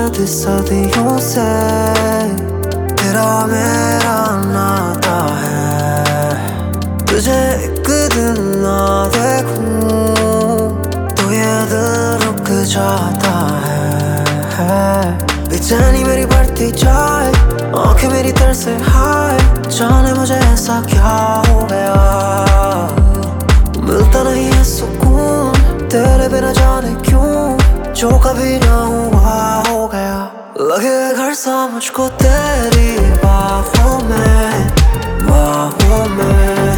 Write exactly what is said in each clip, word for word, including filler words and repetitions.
शायद सदियों से तेरा मेरा नाता है। तुझे एक दिन ना देखूं तो ये दिल रुक जाता है। बेचैनी मेरी बढ़ती जाए, आंखें मेरी तरसे हाय, जाने मुझे ऐसा क्या हो गया। मिलता नहीं है सुकून तेरे बिना, जाने क्यों जो कभी ना हुआ हो गया। लगे घर सा मुझको तेरी बाहों में, बाहों में।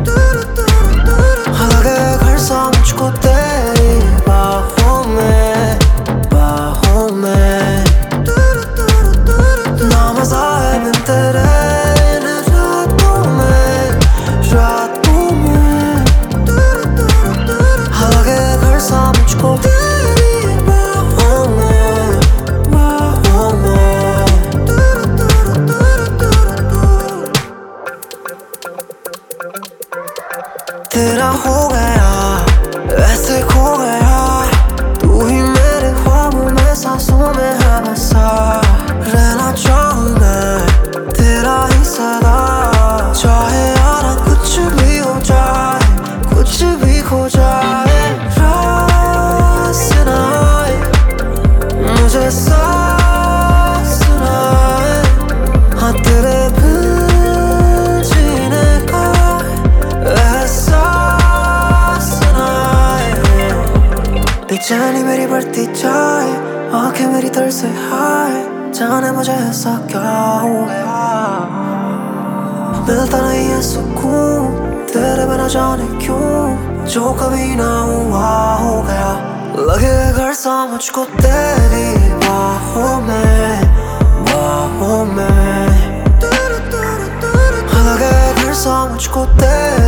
लगे घर सा मुझको तेरी बाहों में, बाहों में। ना मजा है बिन तेरे इन रातों में, रातों में। लगे घर सा मुझको तेरी बाहों में, बाहों में। तेरा हो गया ऐसे खो गया, तू ही मेरे ख्वाबों में सांसों में है बसा। रहना चाहूँ मैं तेरा ही सदा, चाहे यारा कुछ भी हो जाए, कुछ भी खो जाए। रास ना आए मुझे सांस ना आए, हाँ तेरे बिन जीने का एहसास ना आए। बेचैनी मेरी बढ़ती जाए, आंखें मेरी तरसे हाय, जाने मुझे ऐसा क्या हो गया। मिलता नहीं है सुकून तेरे बिना, जाने क्यों जो कभी ना हुआ हो गया। लगे घर सा मुझको तेरी बाहों में, बाहों में। लगे घर सा मुझको तेरी